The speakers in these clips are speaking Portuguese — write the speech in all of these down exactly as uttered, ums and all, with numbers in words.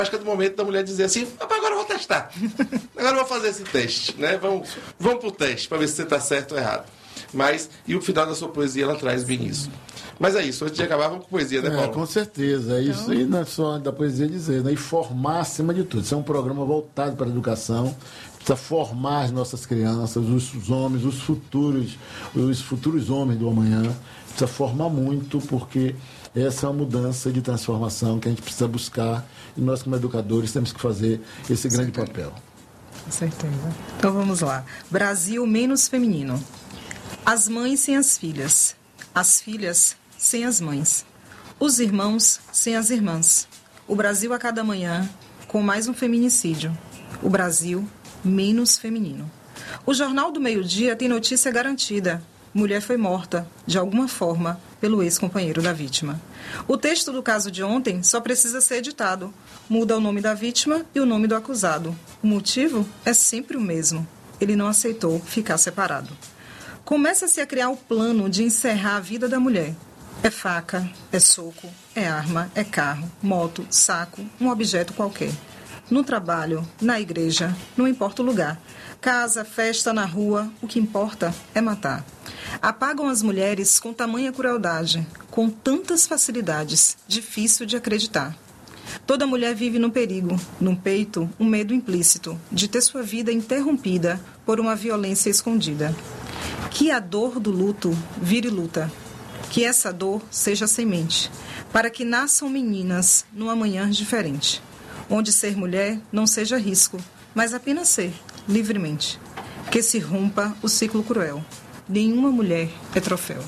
acho que é do momento da mulher dizer assim, agora eu vou testar. Agora eu vou fazer esse teste, né? Vamos, vamos pro teste, para ver se você está certo ou errado. Mas, e o final da sua poesia, ela traz bem isso. Mas é isso, antes de acabar, vamos com poesia, né, Paulo? É, com certeza, é isso. Então... E não é só da poesia dizer, né? E formar acima de tudo. Isso é um programa voltado para a educação. Precisa formar as nossas crianças, os homens, os futuros, os futuros homens do amanhã. Precisa formar muito, porque essa é uma mudança de transformação que a gente precisa buscar. E nós, como educadores, temos que fazer esse grande papel. Com certeza. Então vamos lá. Brasil menos feminino. As mães sem as filhas. As filhas sem as mães. Os irmãos sem as irmãs. O Brasil a cada manhã com mais um feminicídio. O Brasil menos feminino. O Jornal do Meio-Dia tem notícia garantida. Mulher foi morta, de alguma forma, pelo ex-companheiro da vítima. O texto do caso de ontem só precisa ser editado. Muda o nome da vítima e o nome do acusado. O motivo é sempre o mesmo. Ele não aceitou ficar separado. Começa-se a criar o plano de encerrar a vida da mulher. É faca, é soco, é arma, é carro, moto, saco, um objeto qualquer. No trabalho, na igreja, não importa o lugar. Casa, festa, na rua, o que importa é matar. Apagam as mulheres com tamanha crueldade, com tantas facilidades, difícil de acreditar. Toda mulher vive no perigo, num peito, um medo implícito, de ter sua vida interrompida por uma violência escondida. Que a dor do luto vire luta. Que essa dor seja semente, para que nasçam meninas num amanhã diferente, onde ser mulher não seja risco, mas apenas ser, livremente. Que se rompa o ciclo cruel. Nenhuma mulher é troféu.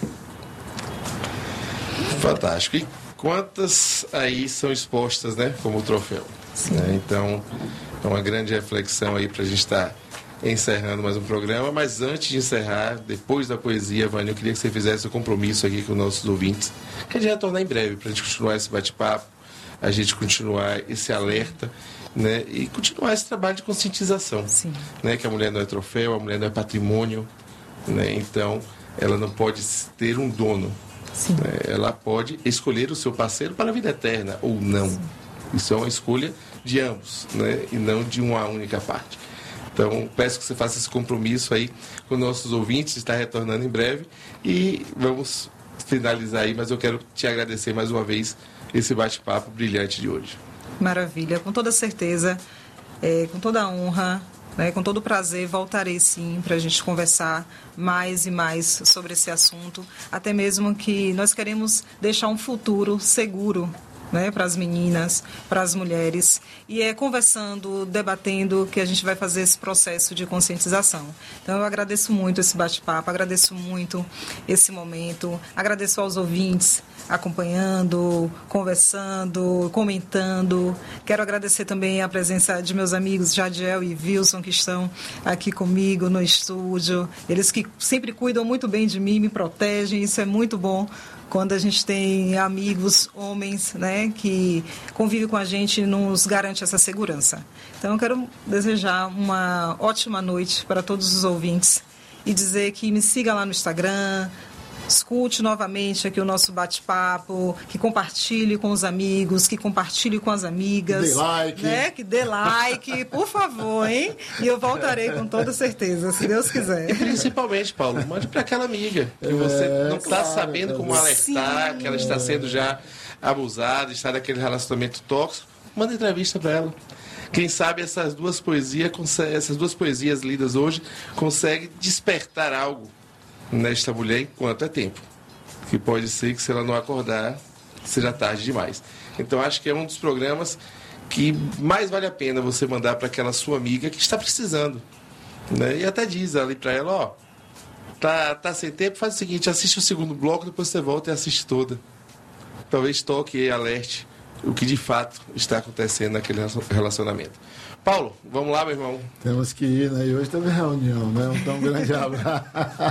Fantástico. E quantas aí são expostas, né, como troféu? Né? Então, é uma grande reflexão aí para a gente estar tá encerrando mais um programa, mas antes de encerrar, depois da poesia, Vânia, eu queria que você fizesse o compromisso aqui com os nossos ouvintes, que a gente vai retornar em breve, para a gente continuar esse bate-papo, a gente continuar esse alerta, né, e continuar esse trabalho de conscientização. Sim. Né, que a mulher não é troféu, a mulher não é patrimônio, né, então ela não pode ter um dono. Sim. Né, ela pode escolher o seu parceiro para a vida eterna, ou não. Sim. Isso é uma escolha de ambos, né, e não de uma única parte. Então, peço que você faça esse compromisso aí com nossos ouvintes, está retornando em breve. E vamos finalizar aí, mas eu quero te agradecer mais uma vez esse bate-papo brilhante de hoje. Maravilha, com toda certeza, é, com toda a honra, né, com todo o prazer, voltarei sim para a gente conversar mais e mais sobre esse assunto. Até mesmo que nós queremos deixar um futuro seguro, né, para as meninas, para as mulheres, e é conversando, debatendo que a gente vai fazer esse processo de conscientização. Então eu agradeço muito esse bate-papo, agradeço muito esse momento, agradeço aos ouvintes acompanhando, conversando, comentando. Quero agradecer também a presença de meus amigos Jadiel e Wilson, que estão aqui comigo no estúdio, eles que sempre cuidam muito bem de mim, me protegem, isso é muito bom. Quando a gente tem amigos, homens, né, que convivem com a gente e nos garante essa segurança. Então, eu quero desejar uma ótima noite para todos os ouvintes e dizer que me siga lá no Instagram, escute novamente aqui o nosso bate-papo, que compartilhe com os amigos, que compartilhe com as amigas. Dê like. Né? Que dê like, por favor, hein? E eu voltarei com toda certeza, se Deus quiser. E principalmente, Paulo, mande para aquela amiga que é, você não está claro, sabendo como alertar, sim, que ela está sendo já abusada, está naquele relacionamento tóxico. Manda entrevista para ela. Quem sabe essas duas poesias, essas duas poesias lidas hoje conseguem despertar algo nesta mulher enquanto é tempo, que pode ser que se ela não acordar seja tarde demais. Então acho que é um dos programas que mais vale a pena você mandar para aquela sua amiga que está precisando, né? E até diz ali para ela, ó, tá, tá sem tempo, faz o seguinte, assiste o segundo bloco, depois você volta e assiste toda. Talvez toque e alerte o que de fato está acontecendo naquele relacionamento. Paulo, vamos lá, meu irmão. Temos que ir, né? E hoje teve reunião, né? Então, um grande abraço.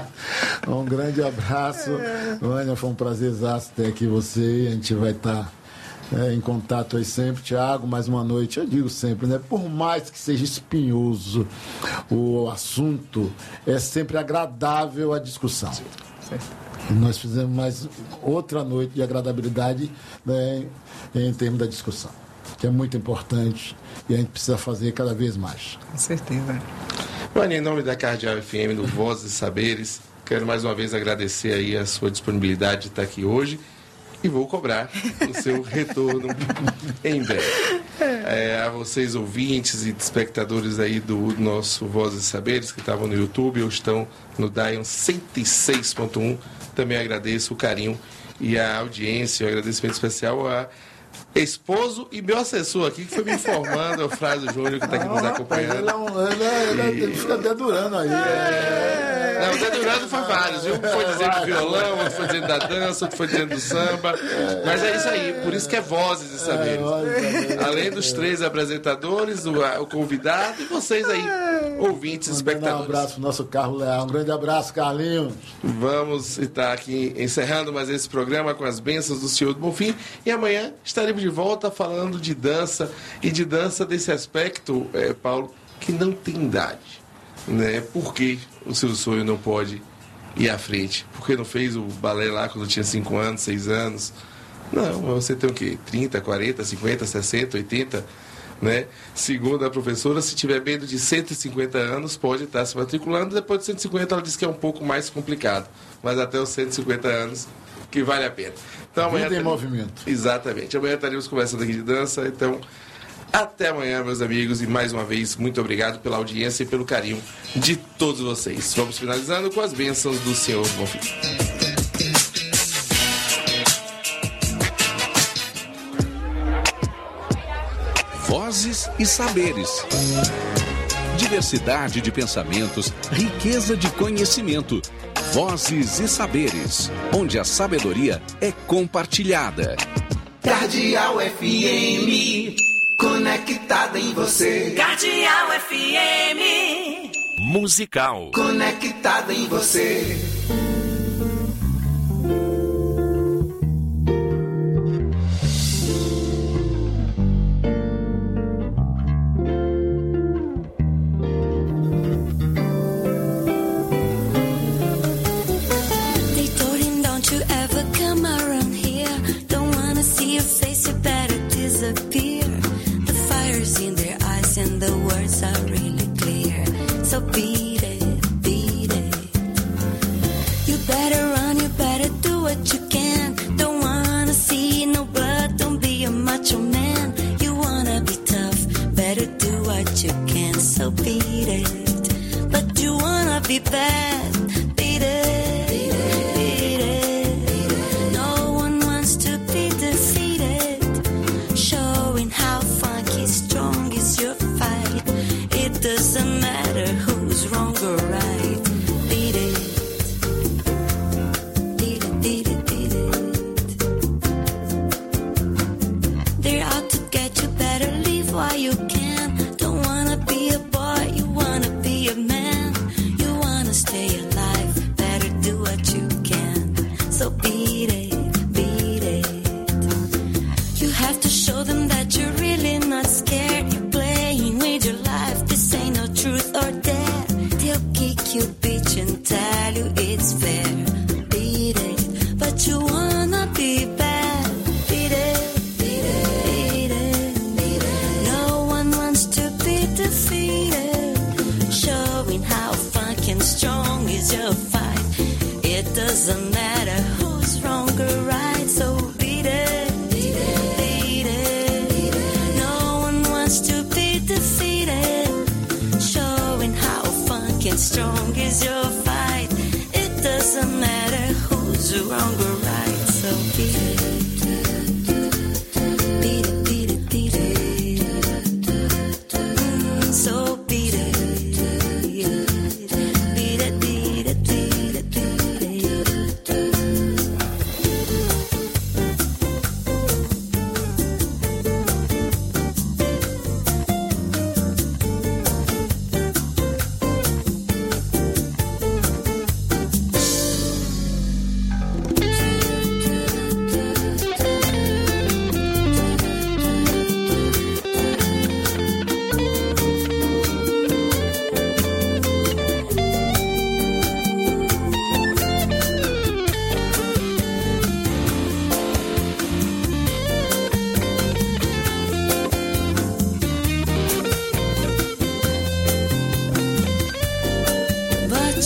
um grande abraço. Vânia, foi um prazerzaço ter aqui você. A gente vai estar é, em contato aí sempre. Tiago, mais uma noite. Eu digo sempre, né? Por mais que seja espinhoso o assunto, é sempre agradável a discussão. Sim, certo. Nós fizemos mais outra noite de agradabilidade, né, em termos da discussão. que é muito importante e a gente precisa fazer cada vez mais. Com certeza. Vânia, em nome da Cardeal F M, do Vozes e Saberes, quero mais uma vez agradecer aí a sua disponibilidade de estar aqui hoje e vou cobrar o seu retorno em breve. É, a vocês ouvintes e espectadores aí do nosso Vozes e Saberes que estavam no YouTube ou estão no Dion cento e seis ponto um, também agradeço o carinho e a audiência, um agradecimento especial a esposo e meu assessor aqui, que foi me informando, é o Frásio Júnior, que está aqui nos acompanhando. Ele, é um, ele, é, ele, é, ele fica dedurando aí. É... Não, o dedurando foi vários, viu? Um foi dizendo do violão, outro foi dizendo da dança, outro foi dizendo do samba. Mas é isso aí, por isso que é Vozes e Saberes. Além dos três apresentadores, o, o convidado e vocês aí, ouvintes, espectadores. Um abraço pro nosso Carlos Leal. Um grande abraço, Carlinhos. Vamos estar aqui encerrando mais esse programa com as bênçãos do Senhor do Bonfim. E amanhã estaremos de volta falando de dança e de dança desse aspecto, é, Paulo, que não tem idade. Né? Por que o seu sonho não pode ir à frente? Por que não fez o balé lá quando tinha cinco anos, seis anos? Não, você tem o quê? trinta, quarenta, cinquenta, sessenta, oitenta? Né? Segundo a professora, se tiver menos de cento e cinquenta anos, pode estar se matriculando. Depois de cento e cinquenta, ela diz que é um pouco mais complicado. Mas até os cento e cinquenta anos, que vale a pena. Então, amanhã Vida em tem... movimento. Exatamente. Amanhã estaremos conversando aqui de dança. Então, até amanhã, meus amigos. E mais uma vez, muito obrigado pela audiência e pelo carinho de todos vocês. Vamos finalizando com as bênçãos do Senhor Bonfim. Vozes e Saberes. Diversidade de pensamentos, riqueza de conhecimento. Vozes e Saberes, onde a sabedoria é compartilhada. Cardeal F M, conectada em você. Cardeal F M, musical, conectada em você.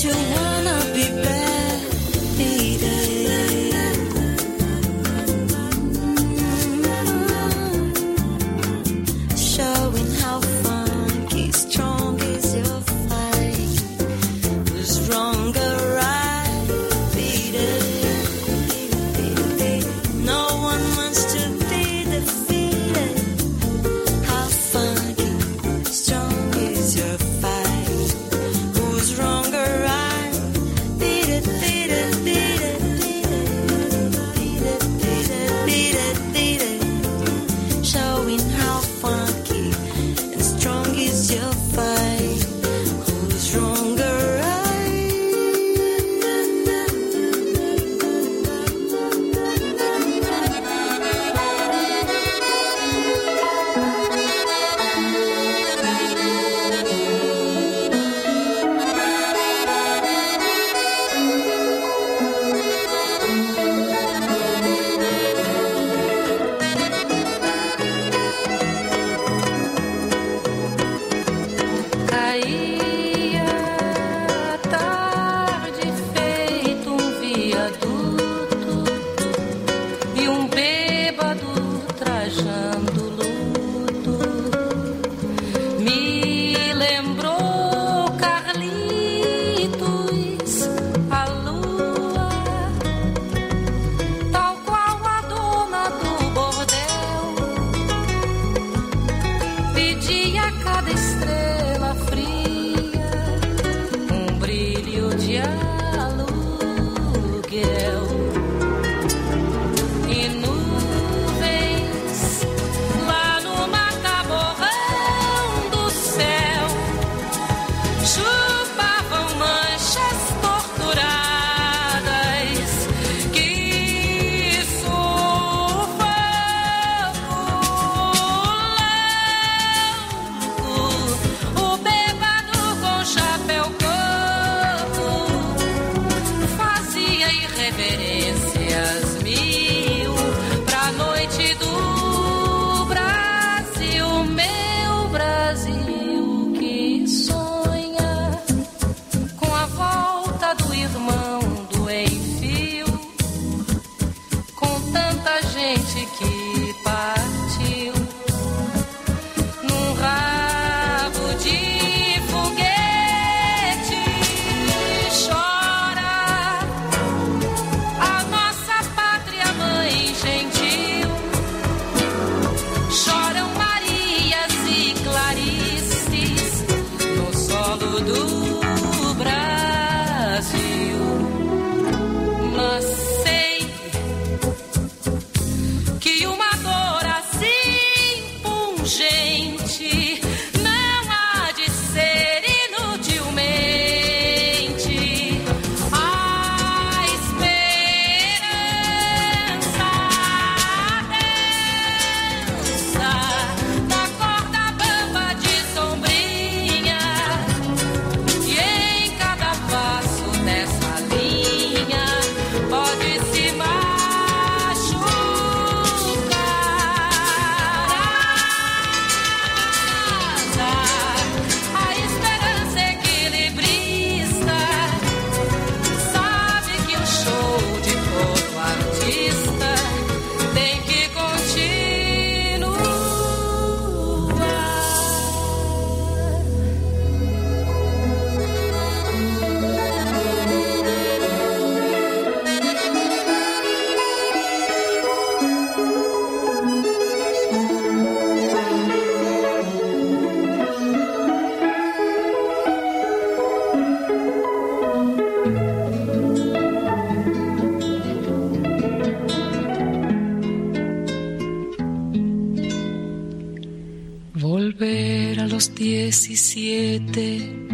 diecisiete,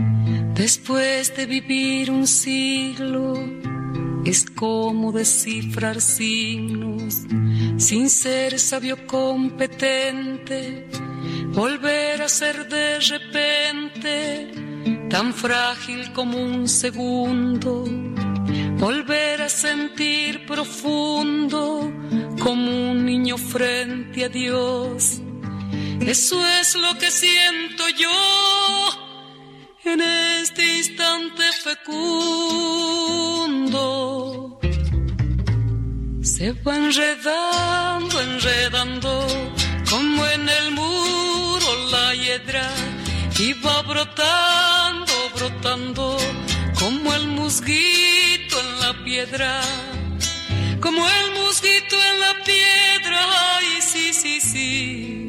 después de vivir un siglo, es como descifrar signos, sin ser sabio competente, volver a ser de repente tan frágil como un segundo, volver a sentir profundo como un niño frente a Dios. Eso es lo que siento yo, en este instante fecundo se va enredando, enredando, como en el muro la hiedra, y va brotando, brotando, como el musguito en la piedra, como el musguito en la piedra, ay, sí, sí, sí.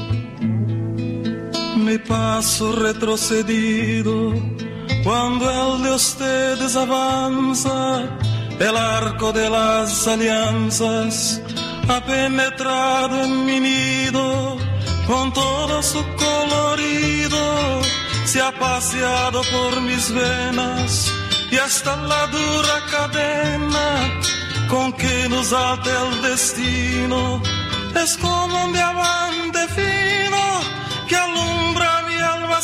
Mi paso retrocedido, cuando el de ustedes avanza, el arco de las alianzas ha penetrado en mi nido, con todo su colorido, se ha paseado por mis venas, y hasta la dura cadena con que nos ata el destino, es como un diamante fino que alumbra mi alma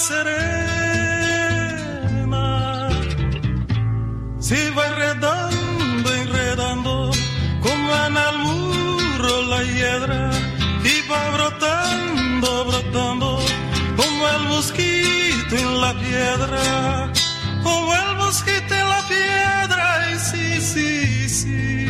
serena. Se va enredando, enredando, como en el muro la hiedra, y va brotando, brotando, como el mosquito en la piedra, como el mosquito en la piedra, y sí, sí, sí.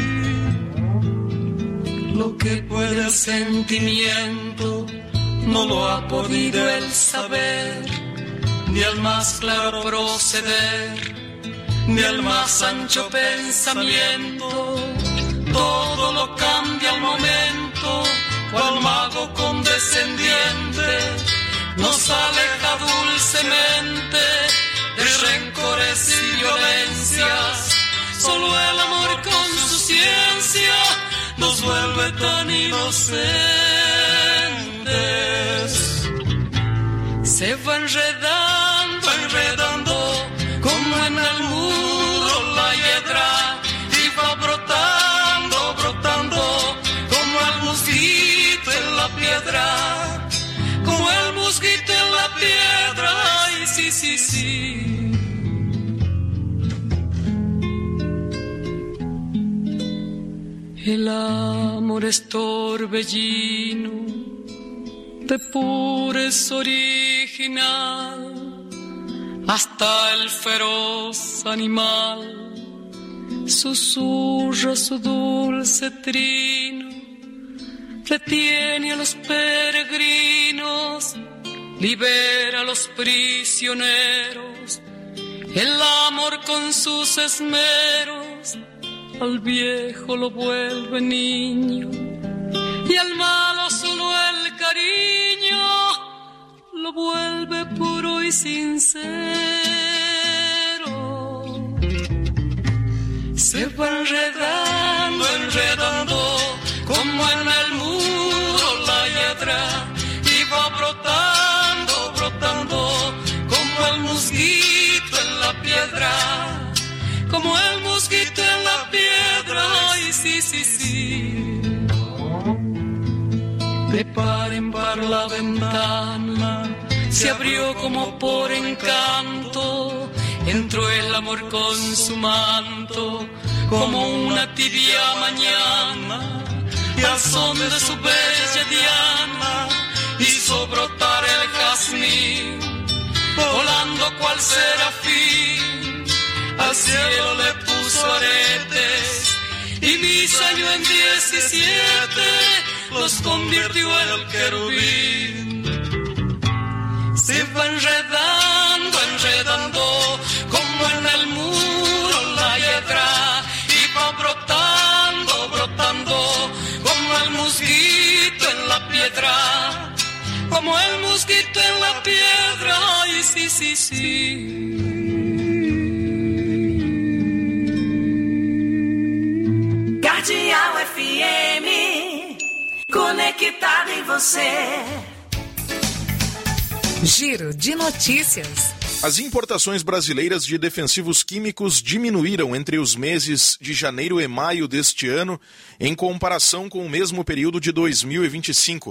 Lo que puede el sentimiento no lo ha podido el saber, ni el más claro proceder, ni el más ancho pensamiento. Todo lo cambia al momento, cual mago condescendiente nos aleja dulcemente de rencores y violencias. Solo el amor con su ciencia nos vuelve tan inocentes. Se va enredando, enredando, como en el muro la hiedra, y va brotando, brotando, como el mosquito en la piedra, como el mosquito en la piedra, ay, sí, sí, sí. El amor es torbellino de purez original, hasta el feroz animal susurra su dulce trino, retiene a los peregrinos, libera a los prisioneros. El amor con sus esmeros al viejo lo vuelve niño, y al malo solo el cariño lo vuelve puro y sincero. Se va enredando, enredando, como en el muro la hiedra, y va brotando, brotando, como el mosquito en la piedra, como el mosquito en la piedra, ay, sí, sí, sí. De par en par la ventana se abrió como por encanto, entró el amor con su manto, como una tibia mañana, y al son de su bella diana hizo brotar el jazmín, volando cual serafín, al cielo le puso aretes, y mis años en diecisiete los convirtió en el querubín. Se va enredando, enredando, como en el muro la hiedra, y va brotando, brotando, como el mosquito en la piedra, como el mosquito en la piedra, ay, sí, sí, sí. Cardeal F M, conectado em você. Giro de notícias. As importações brasileiras de defensivos químicos diminuíram entre os meses de janeiro e maio deste ano, em comparação com o mesmo período de dois mil e vinte e cinco.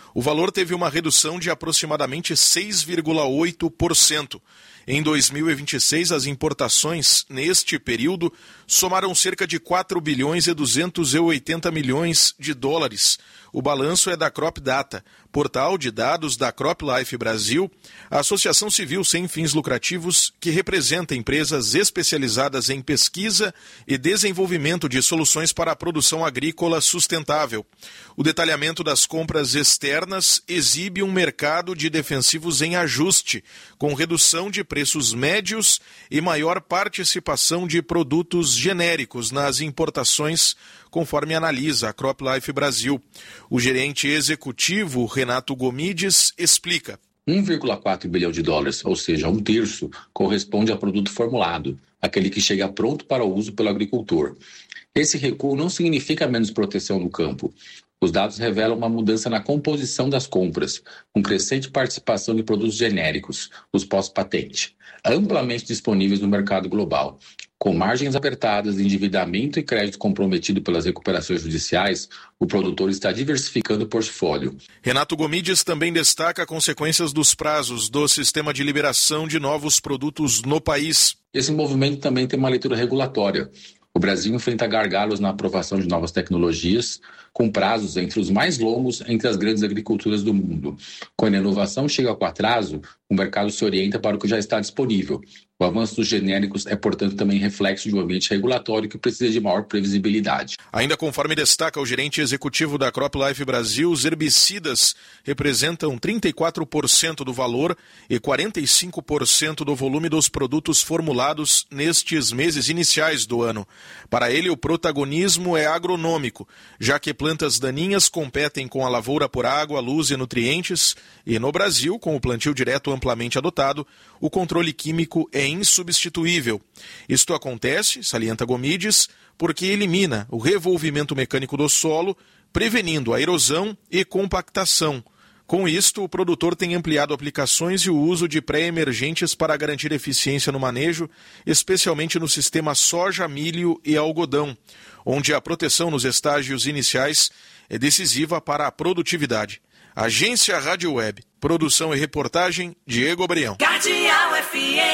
O valor teve uma redução de aproximadamente seis vírgula oito por cento. Em dois mil e vinte e seis, as importações, neste período, somaram cerca de quatro bilhões e duzentos e oitenta milhões de dólares. O balanço é da Crop Data, portal de dados da CropLife Brasil, a associação civil sem fins lucrativos que representa empresas especializadas em pesquisa e desenvolvimento de soluções para a produção agrícola sustentável. O detalhamento das compras externas exibe um mercado de defensivos em ajuste, com redução de preços médios e maior participação de produtos genéricos nas importações, conforme analisa a CropLife Brasil. O gerente executivo, Renato Gomides, explica. um vírgula quatro bilhão de dólares, ou seja, um terço, corresponde a produto formulado, aquele que chega pronto para o uso pelo agricultor. Esse recuo não significa menos proteção no campo. Os dados revelam uma mudança na composição das compras, com crescente participação de produtos genéricos, os pós-patente, amplamente disponíveis no mercado global. Com margens apertadas, endividamento e crédito comprometido pelas recuperações judiciais, o produtor está diversificando o portfólio. Renato Gomides também destaca consequências dos prazos do sistema de liberação de novos produtos no país. Esse movimento também tem uma leitura regulatória. O Brasil enfrenta gargalos na aprovação de novas tecnologias, com prazos entre os mais longos entre as grandes agriculturas do mundo. Quando a inovação chega com atraso, o mercado se orienta para o que já está disponível. O avanço dos genéricos é, portanto, também reflexo de um ambiente regulatório que precisa de maior previsibilidade. Ainda conforme destaca o gerente executivo da CropLife Brasil, os herbicidas representam trinta e quatro por cento do valor e quarenta e cinco por cento do volume dos produtos formulados nestes meses iniciais do ano. Para ele, o protagonismo é agronômico, já que plantas daninhas competem com a lavoura por água, luz e nutrientes, e no Brasil, com o plantio direto amplamente adotado, o controle químico é insubstituível. Isto acontece, salienta Gomides, porque elimina o revolvimento mecânico do solo, prevenindo a erosão e compactação. Com isto, o produtor tem ampliado aplicações e o uso de pré-emergentes para garantir eficiência no manejo, especialmente no sistema soja, milho e algodão, onde a proteção nos estágios iniciais é decisiva para a produtividade. Agência Rádio Web. Produção e reportagem, Diego Abrião. Cardeal F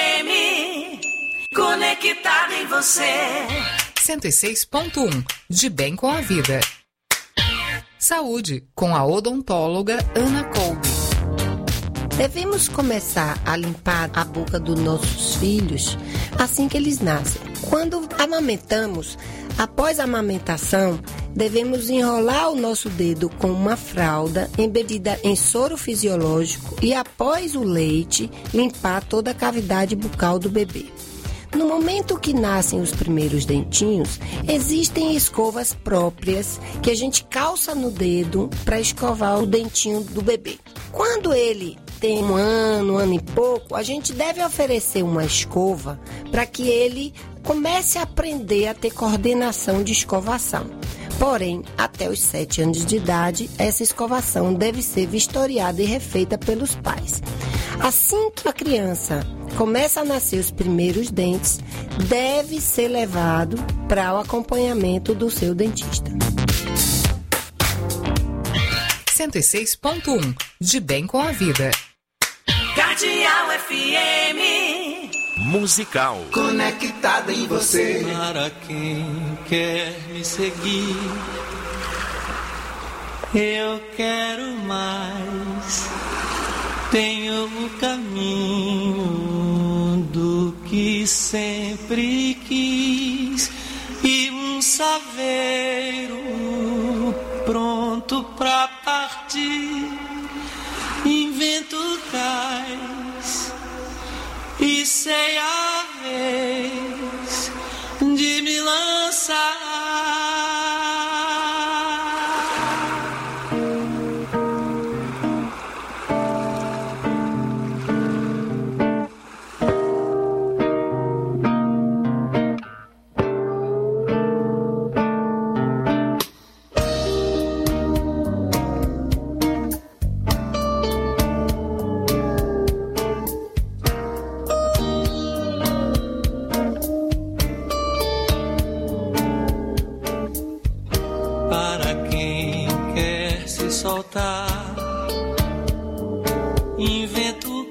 M, conectado em você. cento e seis ponto um, de bem com a vida. Saúde, com a odontóloga Ana Kolbe. Devemos começar a limpar a boca dos nossos filhos assim que eles nascem. Quando amamentamos, após a amamentação, devemos enrolar o nosso dedo com uma fralda embebida em soro fisiológico e, após o leite, limpar toda a cavidade bucal do bebê. No momento que nascem os primeiros dentinhos, existem escovas próprias que a gente calça no dedo para escovar o dentinho do bebê. Quando ele tem um ano, um ano e pouco, a gente deve oferecer uma escova para que ele comece a aprender a ter coordenação de escovação. Porém, até os sete anos de idade, essa escovação deve ser vistoriada e refeita pelos pais. Assim que a criança começa a nascer os primeiros dentes, deve ser levado para o acompanhamento do seu dentista. cento e seis ponto um, de bem com a vida. Cardeal F M. Musical. Conectado em você. Para quem quer me seguir, eu quero mais. Tenho o caminho do que sempre quis e um saveiro pronto pra partir. Invento cais e sei a vez de me lançar.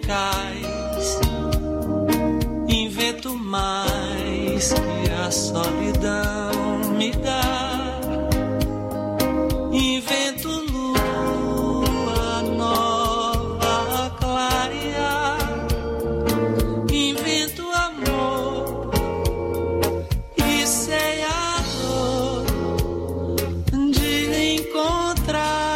cais, invento mais que a solidão me dá, invento lua nova a clarear, invento amor e sei a dor de encontrar.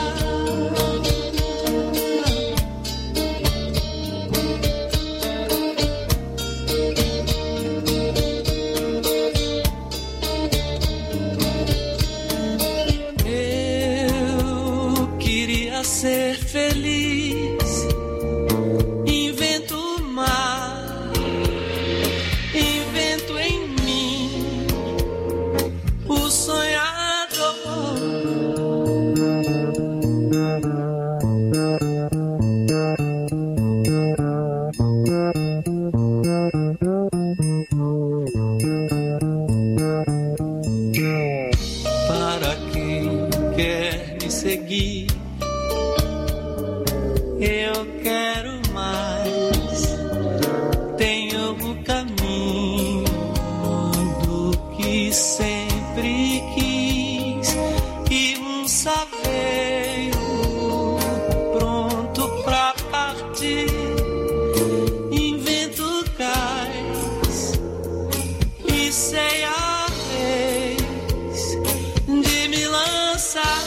Ser feliz, invento o mar, invento em mim o sonhador. Para quem quer me seguir, eu quero mais, tenho o caminho do que sempre quis e um saveiro pronto pra partir, invento cais e sei a vez de me lançar.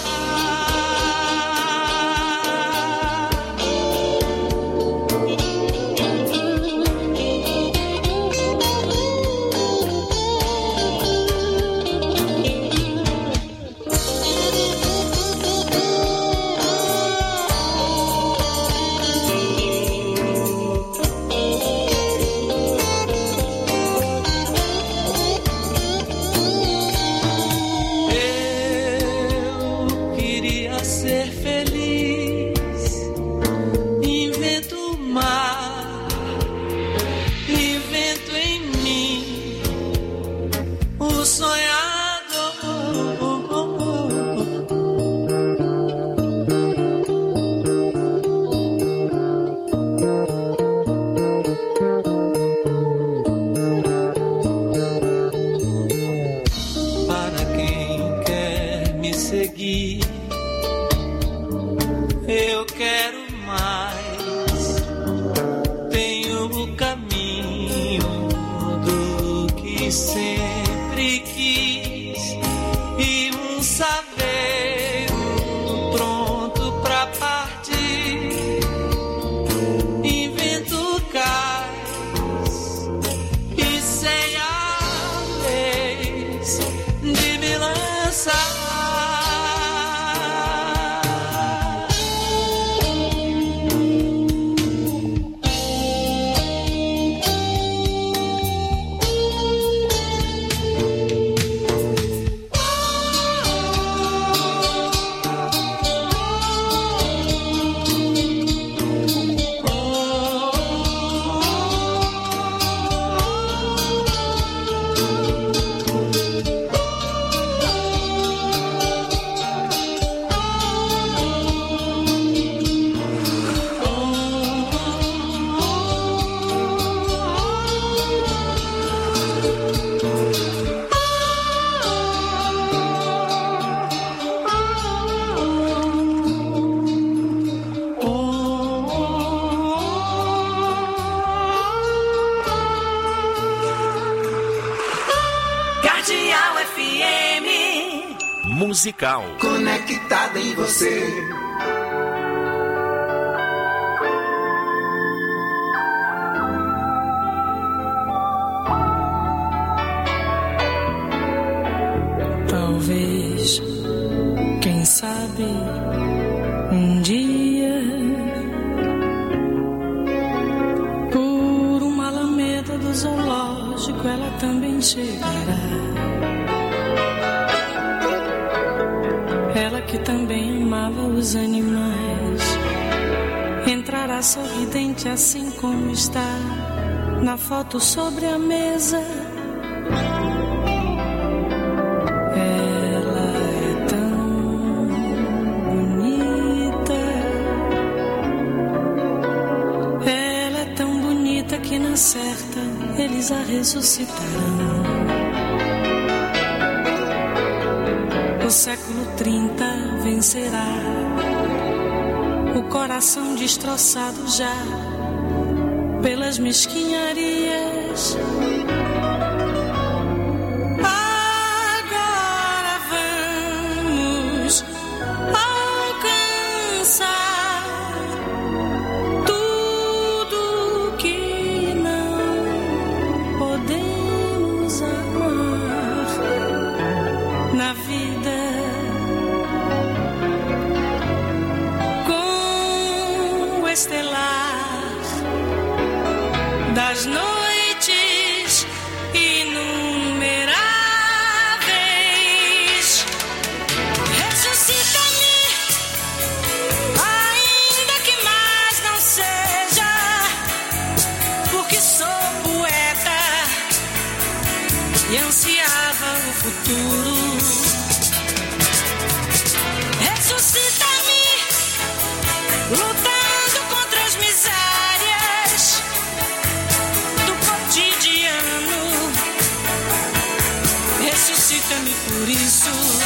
Eu quero mais, tenho o caminho do que sempre quis e um saveiro pronto pra partir, invento cais e sei a vez de me lançar. Musical. Conectada em você. Talvez, quem sabe, um dia, por uma alameda do zoológico, ela também chegará. Ela que também amava os animais, entrará sorridente assim como está na foto sobre a mesa. Ela é tão bonita, hora certa eles a ressuscitarão. O século trinta vencerá, o coração destroçado já pelas mesquinharias. Agora vamos alcançar tudo que não podemos amar na vida. Com o estelar das noites inumeráveis, ressuscita-me, ainda que mais não seja, porque sou poeta e ansiava o futuro. Ressuscita-me, lutando contra as misérias do cotidiano. Ressuscita-me por isso.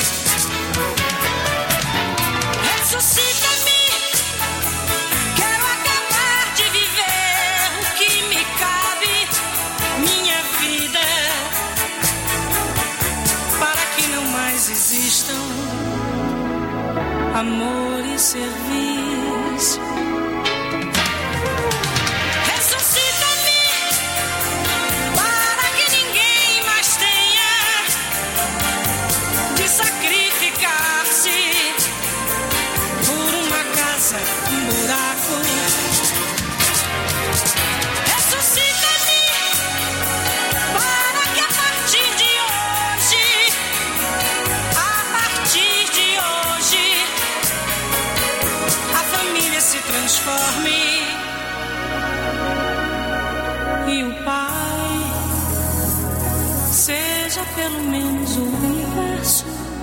Ressuscita-me, quero acabar de viver o que me cabe, minha vida, para que não mais existam amor e serviço. Ressuscita-me, para que ninguém mais tenha de sacrificar-se por uma casa, um buraco. Ressuscita-me, para que a partir de hoje, a partir de hoje, a família se transforme e o pai seja pelo menos o universo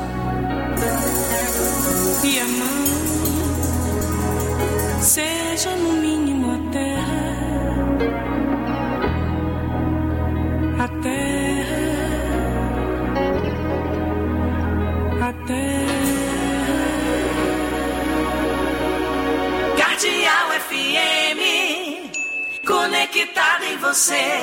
e a mãe seja no mínimo a terra, a terra, a terra. Cardeal F M, conectada em você.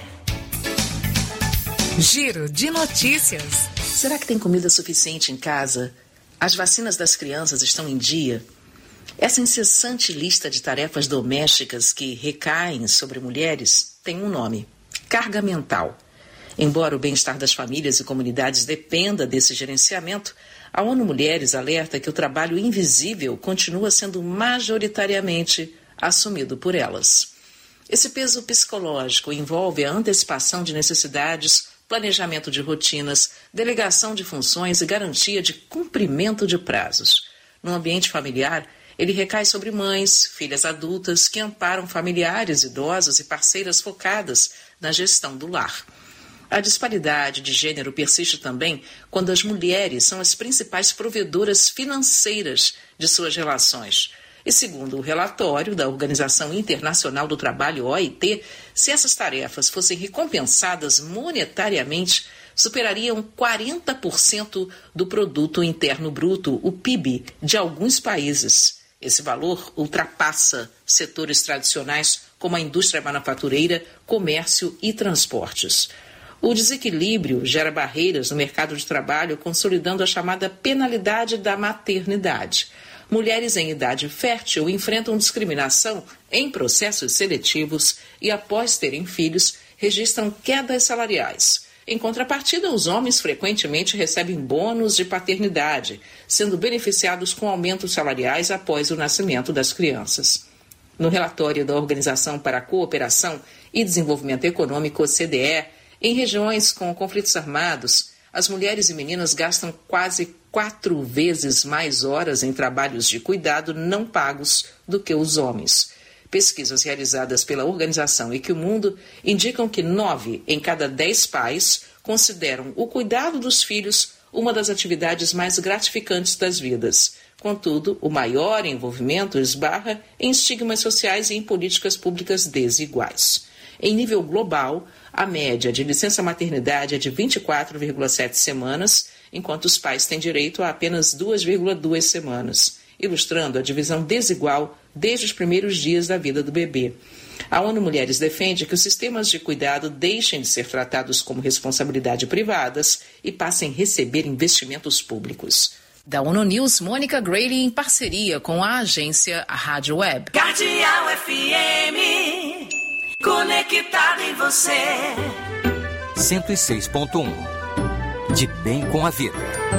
Giro de notícias. Será que tem comida suficiente em casa? As vacinas das crianças estão em dia? Essa incessante lista de tarefas domésticas que recaem sobre mulheres tem um nome: carga mental. Embora o bem-estar das famílias e comunidades dependa desse gerenciamento, a ONU Mulheres alerta que o trabalho invisível continua sendo majoritariamente assumido por elas. Esse peso psicológico envolve a antecipação de necessidades, planejamento de rotinas, delegação de funções e garantia de cumprimento de prazos. No ambiente familiar, ele recai sobre mães, filhas adultas que amparam familiares idosos e parceiras focadas na gestão do lar. A disparidade de gênero persiste também quando as mulheres são as principais provedoras financeiras de suas relações. E segundo o relatório da Organização Internacional do Trabalho, O I T, se essas tarefas fossem recompensadas monetariamente, superariam quarenta por cento do Produto Interno Bruto, o P I B, de alguns países. Esse valor ultrapassa setores tradicionais como a indústria manufatureira, comércio e transportes. O desequilíbrio gera barreiras no mercado de trabalho, consolidando a chamada penalidade da maternidade. Mulheres em idade fértil enfrentam discriminação em processos seletivos e, após terem filhos, registram quedas salariais. Em contrapartida, os homens frequentemente recebem bônus de paternidade, sendo beneficiados com aumentos salariais após o nascimento das crianças. No relatório da Organização para a Cooperação e Desenvolvimento Econômico, O C D E, em regiões com conflitos armados, as mulheres e meninas gastam quase quatro vezes mais horas em trabalhos de cuidado não pagos do que os homens. Pesquisas realizadas pela organização Equimundo indicam que nove em cada dez pais consideram o cuidado dos filhos uma das atividades mais gratificantes das vidas. Contudo, o maior envolvimento esbarra em estigmas sociais e em políticas públicas desiguais. Em nível global, a média de licença maternidade é de vinte e quatro vírgula sete semanas, enquanto os pais têm direito a apenas duas vírgula duas semanas, ilustrando a divisão desigual desde os primeiros dias da vida do bebê. A ONU Mulheres defende que os sistemas de cuidado deixem de ser tratados como responsabilidade privadas e passem a receber investimentos públicos. Da ONU News, Mônica Grady em parceria com a agência Rádio Web. Cardeal F M, conectado em você. cento e seis ponto um. De bem com a vida.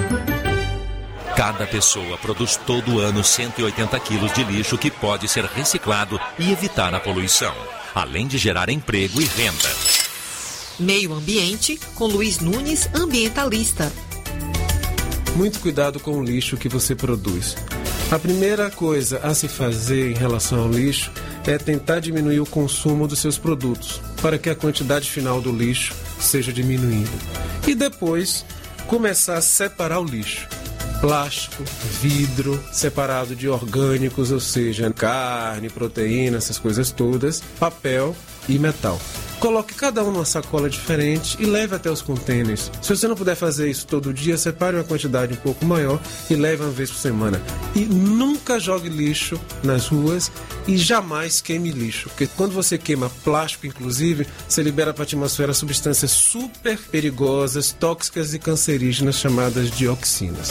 Cada pessoa produz todo ano cento e oitenta quilos de lixo que pode ser reciclado e evitar a poluição, além de gerar emprego e renda. Meio Ambiente, com Luiz Nunes, ambientalista. Muito cuidado com o lixo que você produz. A primeira coisa a se fazer em relação ao lixo é tentar diminuir o consumo dos seus produtos, para que a quantidade final do lixo seja diminuída. E depois, começar a separar o lixo. Plástico, vidro, separado de orgânicos, ou seja, carne, proteína, essas coisas todas, papel e metal. Coloque cada um numa sacola diferente e leve até os contêineres. Se você não puder fazer isso todo dia, separe uma quantidade um pouco maior e leve uma vez por semana. E nunca jogue lixo nas ruas e jamais queime lixo, porque quando você queima plástico, inclusive, você libera para a atmosfera substâncias super perigosas, tóxicas e cancerígenas chamadas dioxinas.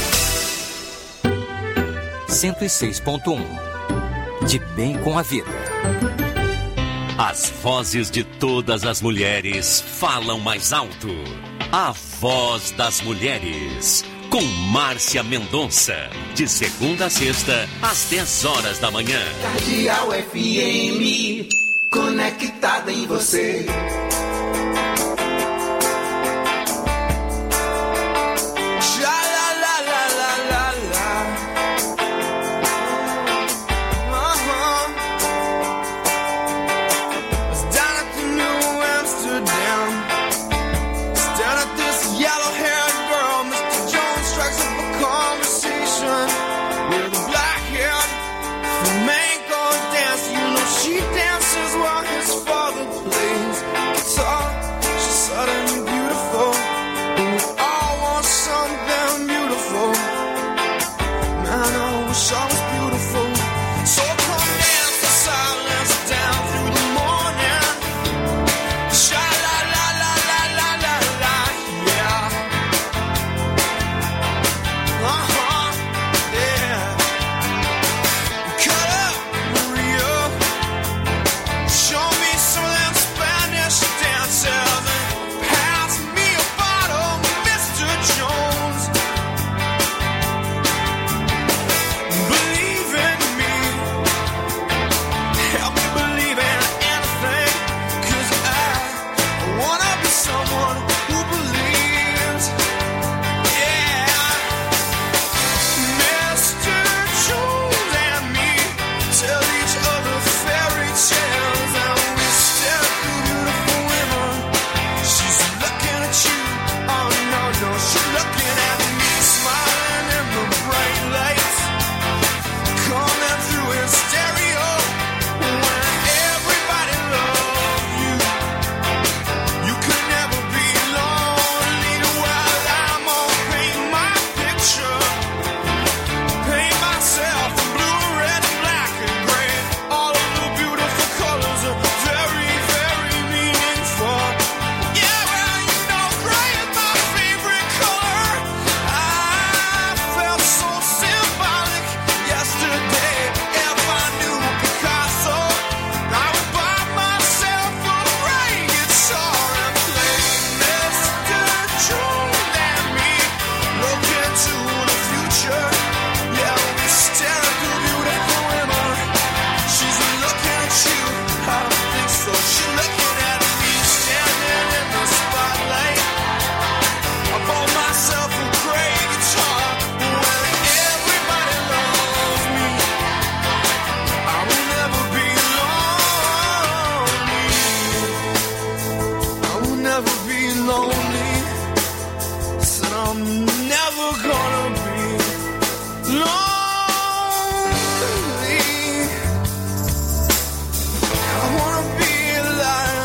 cento e seis ponto um. De bem com a vida. As vozes de todas as mulheres falam mais alto. A Voz das Mulheres, com Márcia Mendonça, de segunda a sexta, às dez horas da manhã. Cardeal F M, conectada em você. I wanna be alive.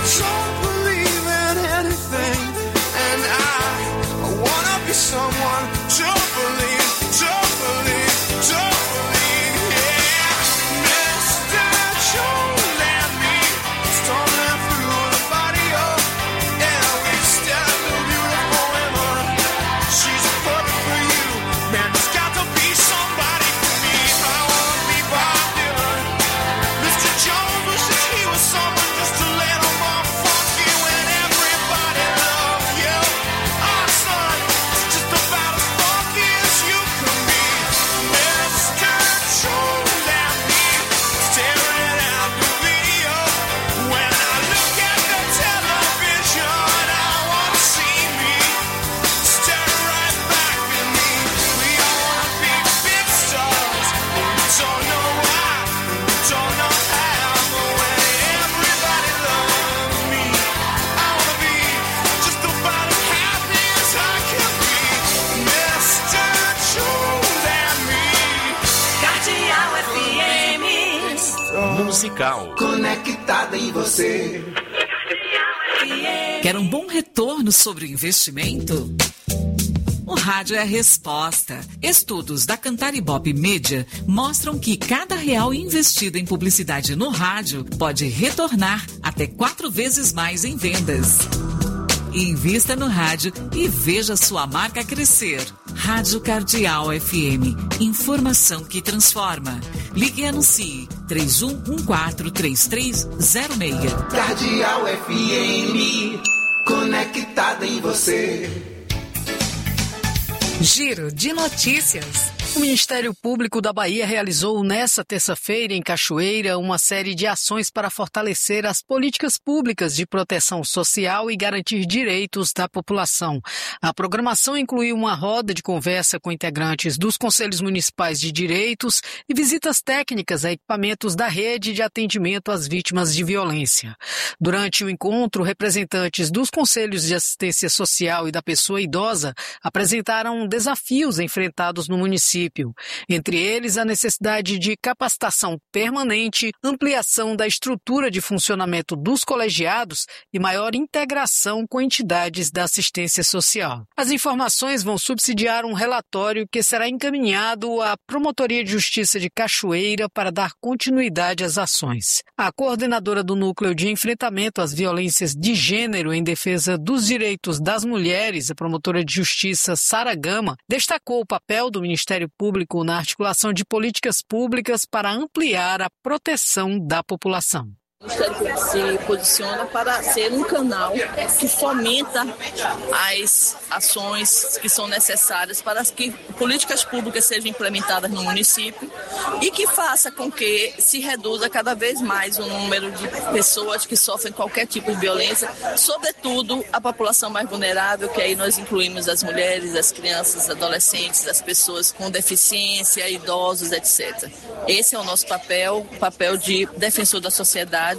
don't believe in anything, and I, I wanna be someone to believe, to believe, to believe, yeah. Mister Jones and me, storming through the barrio, yeah, we stand a beautiful woman. She's perfect for you, man. There's got to be somebody for me. I wanna be Bob Dylan. Mister Jones wishes he was someone just to let him off funky when everybody loves you. Our son is just about as funky as you can be. Mister Jones and me, staring at the video. When I look at the television, I wanna see me stare right back at me. We all wanna be big stars, but we don't know why, we don't know how. But when everybody loves me, I wanna be just about as happy as I can be. Mister Jones and me. Cardeal F M. Musical. Conectada em você. Quer um bom retorno sobre o investimento? O rádio é a resposta. Estudos da Cantaribop Media mostram que cada real investido em publicidade no rádio pode retornar até quatro vezes mais em vendas. Invista no rádio e veja sua marca crescer. Rádio Cardeal F M. Informação que transforma. Ligue e anuncie três um um quatro três três zero seis. Cardeal F M. Conectada em você. Giro de notícias. O Ministério Público da Bahia realizou nesta terça-feira em Cachoeira uma série de ações para fortalecer as políticas públicas de proteção social e garantir direitos da população. A programação incluiu uma roda de conversa com integrantes dos Conselhos Municipais de Direitos e visitas técnicas a equipamentos da rede de atendimento às vítimas de violência. Durante o encontro, representantes dos Conselhos de Assistência Social e da Pessoa Idosa apresentaram desafios enfrentados no município. Entre eles, a necessidade de capacitação permanente, ampliação da estrutura de funcionamento dos colegiados e maior integração com entidades da assistência social. As informações vão subsidiar um relatório que será encaminhado à Promotoria de Justiça de Cachoeira para dar continuidade às ações. A coordenadora do Núcleo de Enfrentamento às Violências de Gênero em Defesa dos Direitos das Mulheres, a promotora de Justiça Sara Gama, destacou o papel do Ministério Público na articulação de políticas públicas para ampliar a proteção da população. O Ministério Público se posiciona para ser um canal que fomenta as ações que são necessárias para que políticas públicas sejam implementadas no município e que faça com que se reduza cada vez mais o número de pessoas que sofrem qualquer tipo de violência, sobretudo a população mais vulnerável, que aí nós incluímos as mulheres, as crianças, os adolescentes, as pessoas com deficiência, idosos, etcétera. Esse é o nosso papel, o papel de defensor da sociedade.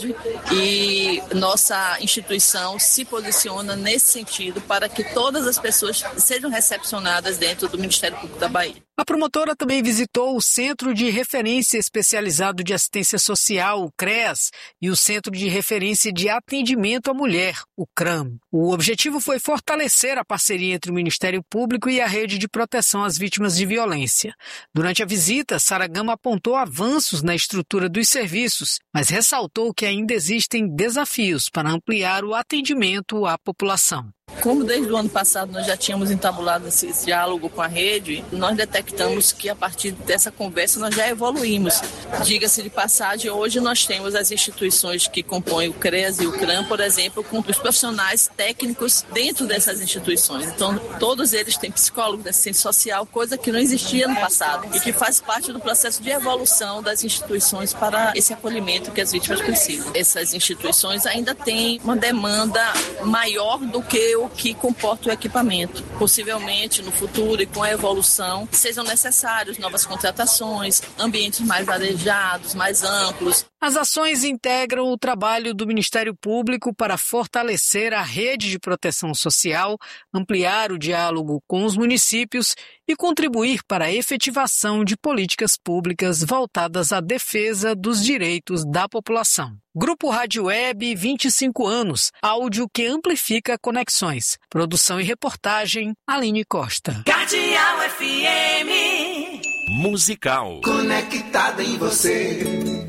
E nossa instituição se posiciona nesse sentido para que todas as pessoas sejam recepcionadas dentro do Ministério Público da Bahia. A promotora também visitou o Centro de Referência Especializado de Assistência Social, o CREAS, e o Centro de Referência de Atendimento à Mulher, o CRAM. O objetivo foi fortalecer a parceria entre o Ministério Público e a Rede de Proteção às Vítimas de Violência. Durante a visita, Sara Gama apontou avanços na estrutura dos serviços, mas ressaltou que ainda existem desafios para ampliar o atendimento à população. Como desde o ano passado nós já tínhamos entabulado esse diálogo com a rede, nós detectamos que a partir dessa conversa nós já evoluímos. Diga-se de passagem, hoje nós temos as instituições que compõem o CREAS e o CRAM, por exemplo, com os profissionais técnicos dentro dessas instituições. Então, todos eles têm psicólogo de assistência social, coisa que não existia no passado e que faz parte do processo de evolução das instituições para esse acolhimento que as vítimas precisam. Essas instituições ainda têm uma demanda maior do que o que comporta o equipamento. possivelmente no futuro e com a evolução, sejam necessários novas contratações, ambientes mais arejados, mais amplos. As ações integram o trabalho do Ministério Público para fortalecer a rede de proteção social, ampliar o diálogo com os municípios e contribuir para a efetivação de políticas públicas voltadas à defesa dos direitos da população. Grupo Rádio Web, vinte e cinco anos, áudio que amplifica conexões. Produção e reportagem, Aline Costa. Cardeal F M. Musical. Conectada em você.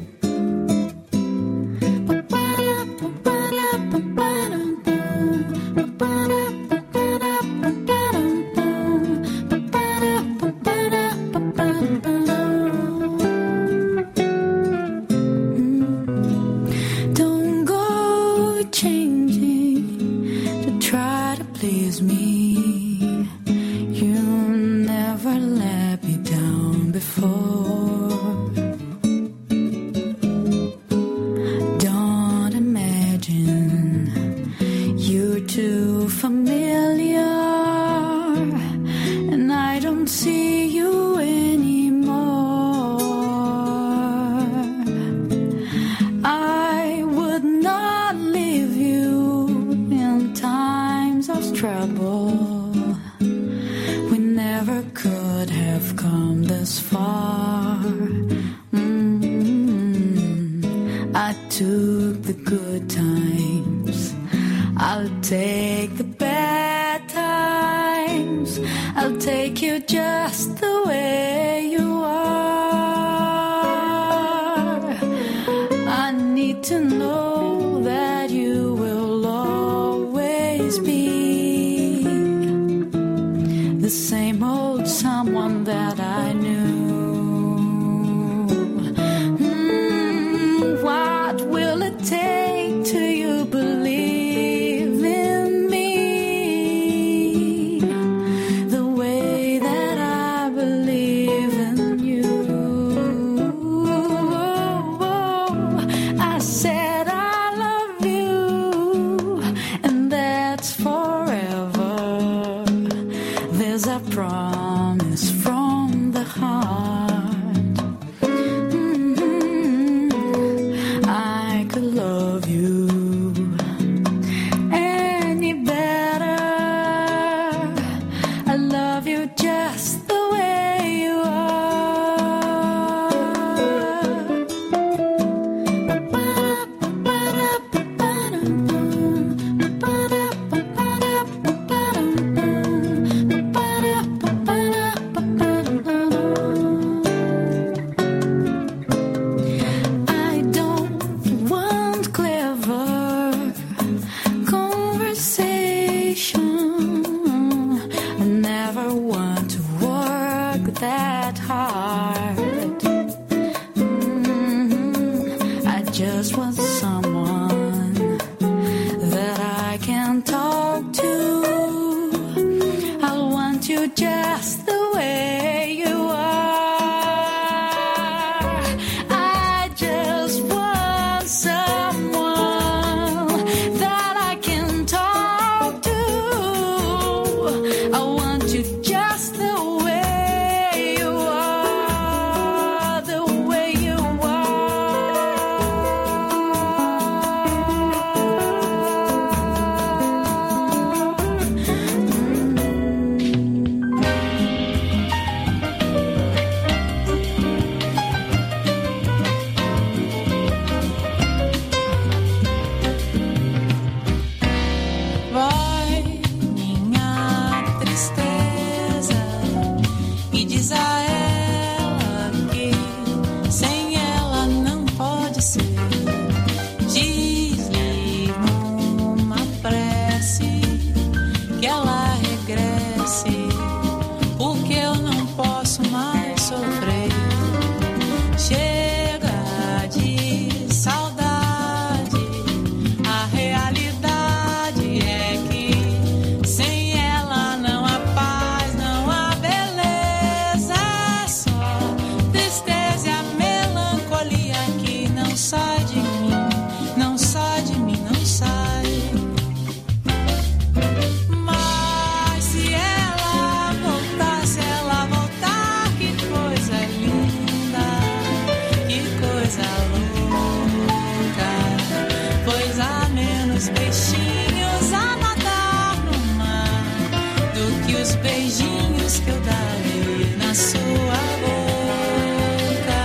Don't go changing to try to please me. You never let me down before. Don't imagine you're too familiar, and I don't see you anymore. I would not leave you in times of trouble. We never could have come this far. Mm-hmm. I took the good times, I'll take the bad times. I'll take you just the way you are. I need to know that you will always be the same old someone that I knew. Mm, what will it take till you believe in me the way that I believe in you? I said I love you, and that's forever. There's a promise from the heart. Mm-hmm. I could love you any better. I love you just the way you I don't want clever. menos peixinhos a nadar no mar do que os beijinhos que eu darei na sua boca.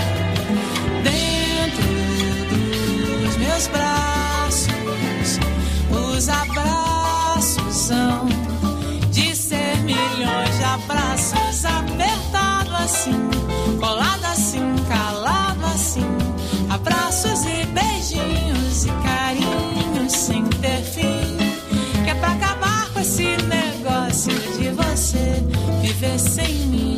Dentro dos meus braços, os abraços são de ser milhões de abraços, apertado assim, colado assim, calado assim, abraços e beijinhos e carinhos sem ter fim, que é pra acabar com esse negócio de você viver sem mim.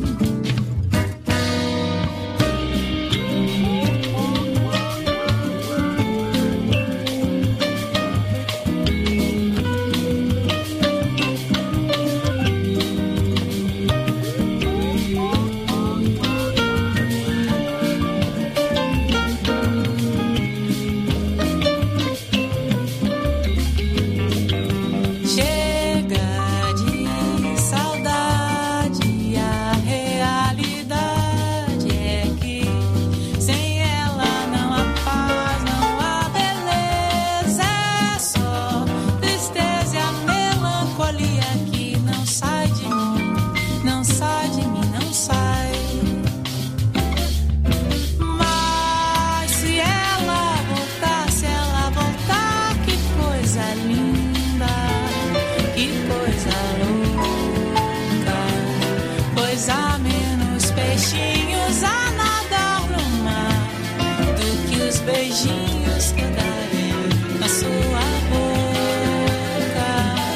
Beijinhos que eu darei na sua boca.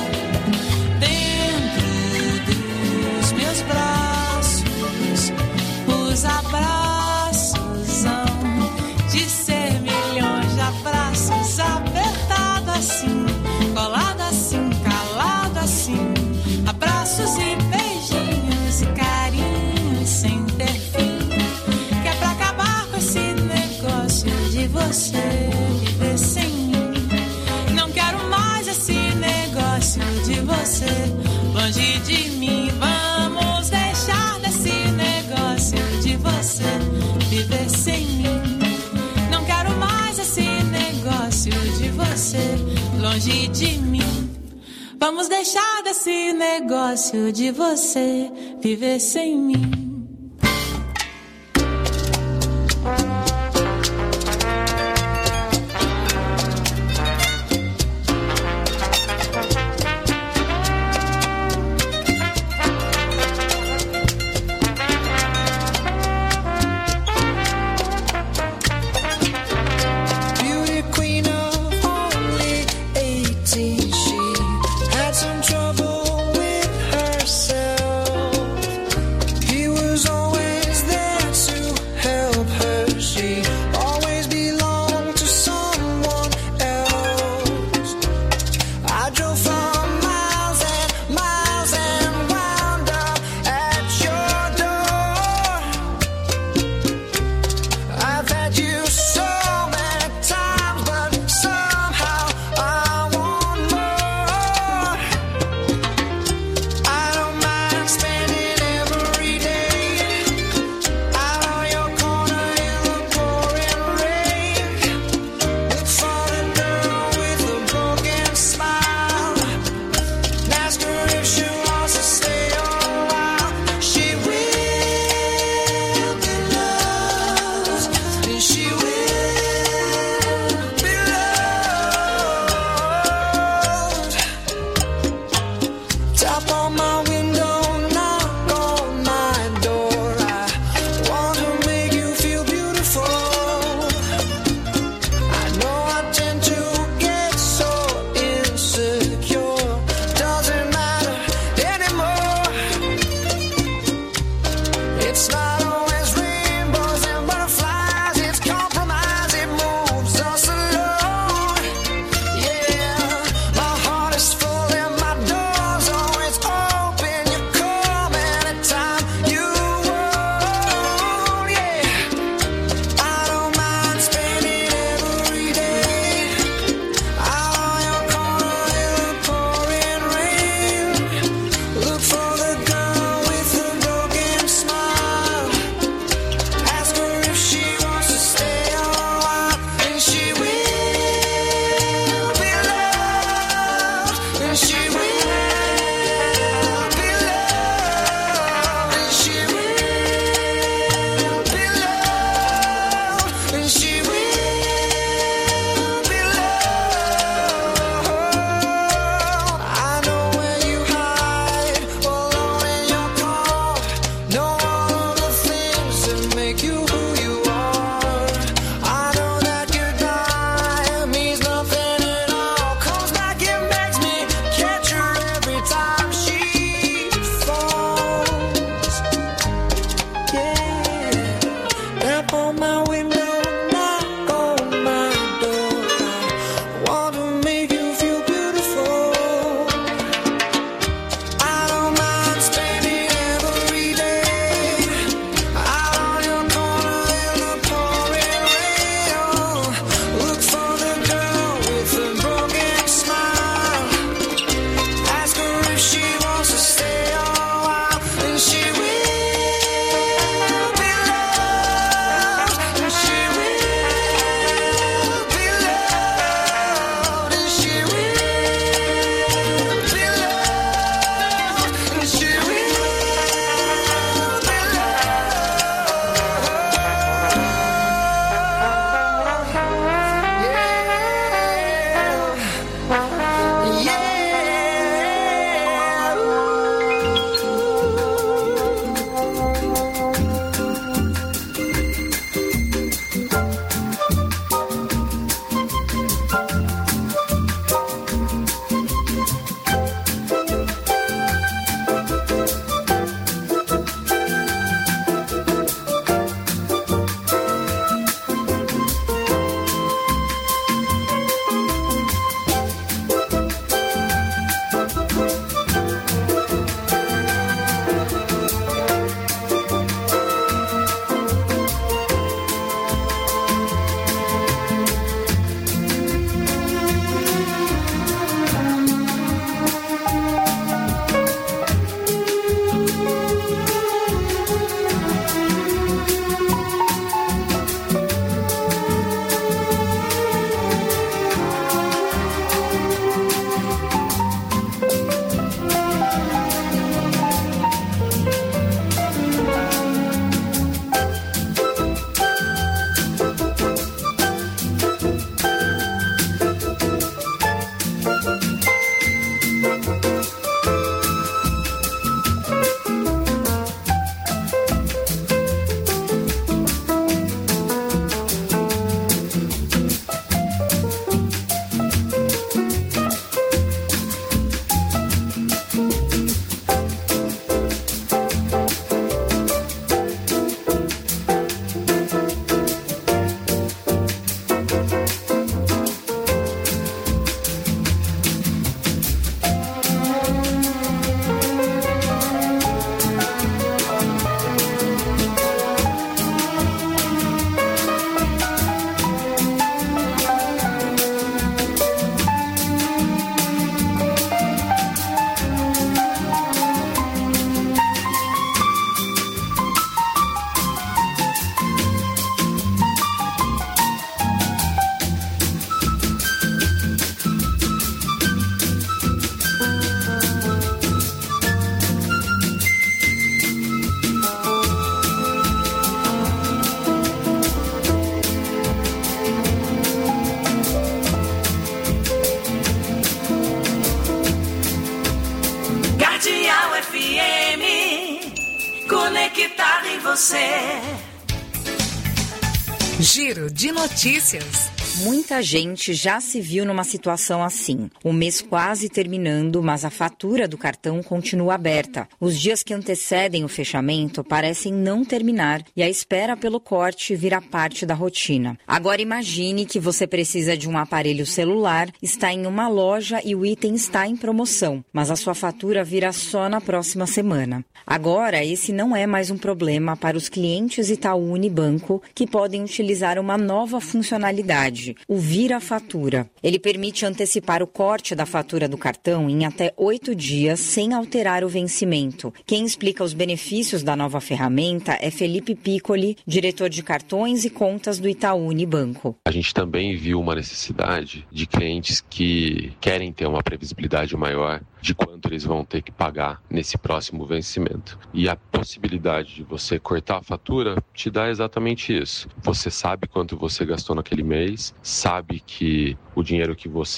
Dentro dos meus braços, os abraços são de ser milhões de abraços, apertado assim, colado assim, calado assim, abraços e beijinhos e carinhos sem ter fim, que é pra acabar com esse negócio de você viver sem mim. Não quero mais esse negócio de você longe de mim. Vamos deixar desse negócio de você viver sem mim. Não quero mais esse negócio de você longe de mim. Vamos deixar desse negócio de você viver sem mim. He você. Giro de notícias. Muita gente já se viu numa situação assim. O mês quase terminando, mas a fatura do cartão continua aberta. Os dias que antecedem o fechamento parecem não terminar e a espera pelo corte vira parte da rotina. Agora imagine que você precisa de um aparelho celular, está em uma loja e o item está em promoção, mas a sua fatura vira só na próxima semana. Agora, esse não é mais um problema para os clientes Itaú Unibanco, que podem utilizar uma nova funcionalidade, o Vira Fatura. Ele permite antecipar o corte da fatura do cartão em até oito dias sem alterar o vencimento. Quem explica os benefícios da nova ferramenta é Felipe Piccoli, diretor de cartões e contas do Itaú Unibanco. A gente também viu uma necessidade de clientes que querem ter uma previsibilidade maior de quanto eles vão ter que pagar nesse próximo vencimento. E a possibilidade de você cortar a fatura te dá exatamente isso. Você sabe quanto você gastou naquele mês, sabe que o dinheiro que você